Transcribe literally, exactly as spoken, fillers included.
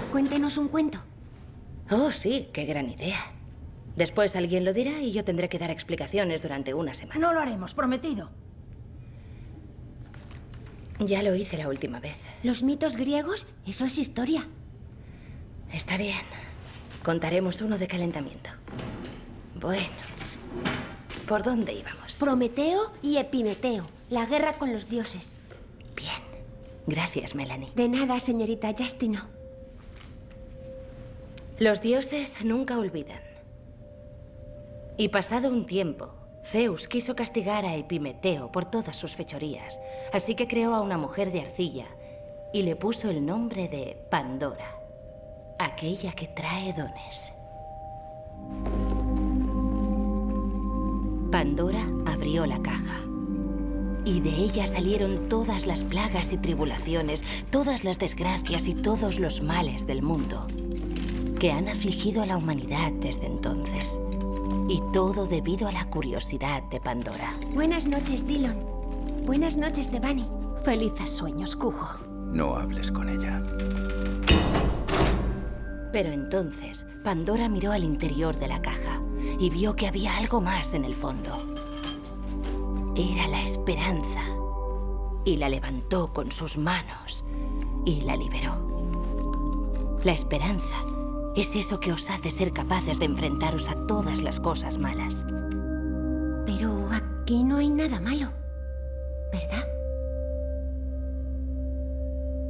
Cuéntenos un cuento. Oh, sí, qué gran idea. Después alguien lo dirá y yo tendré que dar explicaciones durante una semana. No lo haremos, prometido. Ya lo hice la última vez. ¿Los mitos griegos? Eso es historia. Está bien. Contaremos uno de calentamiento. Bueno, ¿por dónde íbamos? Prometeo y Epimeteo. La guerra con los dioses. Bien. Gracias, Melanie. De nada, señorita Justino. Los dioses nunca olvidan. Y pasado un tiempo, Zeus quiso castigar a Epimeteo por todas sus fechorías, así que creó a una mujer de arcilla y le puso el nombre de Pandora, aquella que trae dones. Pandora abrió la caja y de ella salieron todas las plagas y tribulaciones, todas las desgracias y todos los males del mundo que han afligido a la humanidad desde entonces. Y todo debido a la curiosidad de Pandora. Buenas noches, Dillon. Buenas noches, Devani. Felices sueños, Cujo. No hables con ella. Pero entonces, Pandora miró al interior de la caja y vio que había algo más en el fondo. Era la esperanza. Y la levantó con sus manos y la liberó. La esperanza es eso que os hace ser capaces de enfrentaros a todas las cosas malas. Pero aquí no hay nada malo, ¿verdad?